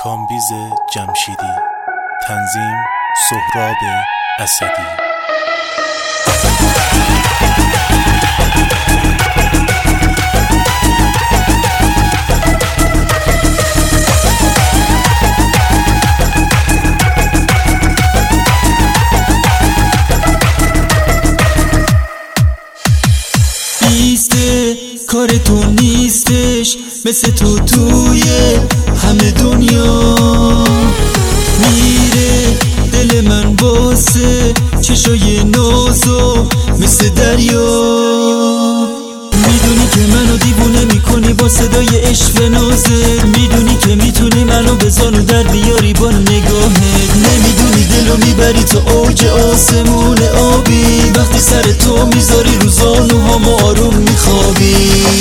کامبیز جمشیدی. تنظیم سهراب اسدی. کار تو نیستش مثل تو توی همه دنیا میره دل من واسه چشای نازو مثل دریا. میدونی که منو دیوونه میکنی با صدای عشق و نازت، میدونی که میتونی منو به زانو در بیاری با نگاهت، نمیدونی دلو میبری تو اوج آسمون آبی، وقتی سر تو میذاری رو زانوهامو آروم میخوابی.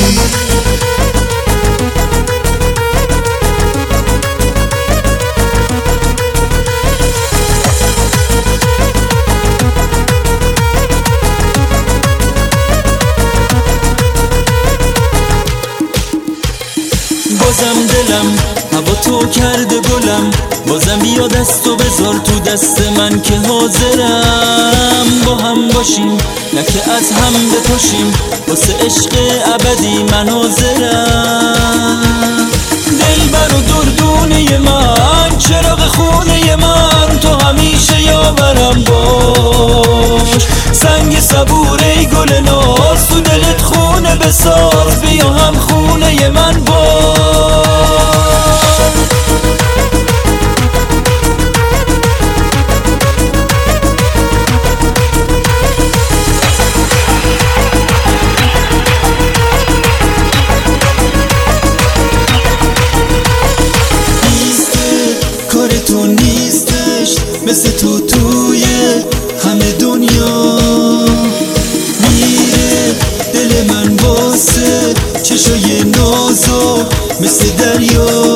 بازم دلم هوا تو کرده گلم، بازم بیا دستو بذار تو دست من که حاضرم با هم باشیم، نه که از هم بپاشیم، واسه عشق ابدی من حاضرم. دلبر و دردونه من، چراغ خونه من، تو همیشه یاورم باش. سنگ صبور ای گل ناز، تو دلت خونه بساز، بیا هم خونه من باش. کار تو نیستش مثل تو توی همه دنیا میره دل من واسه چشای نازو مثل دریا.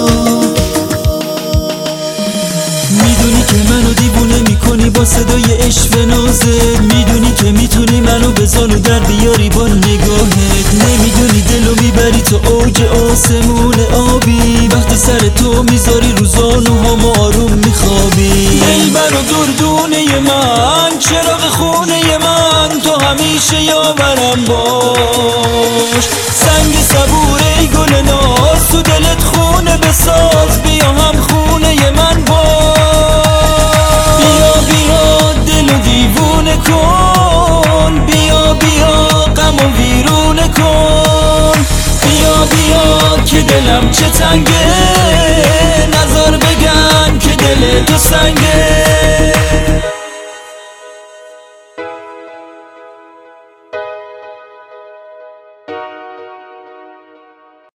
میدونی که منو دیوونه میکنی با صدای عشق و نازت، میدونی که میتونی منو به زانو در بیاری با نگاهت، نمیدونی دلو میبری تو اوج آسمون آبی، وقتی سر تو میذاری رو زانوهامو آروم میخوابی. دلبر و دردونه من، چراغ خونه من، تو همیشه یاورم باش. سنگ صبور ای گل ناز، تو دلت خونه بساز، بیا هم خونه من باش. بیا بیا دلو دیوونه کن، بیا بیا غمو ویرونه کن، بیا بیا که دلم چه تنگه، نظر بگن که دل تو سنگه.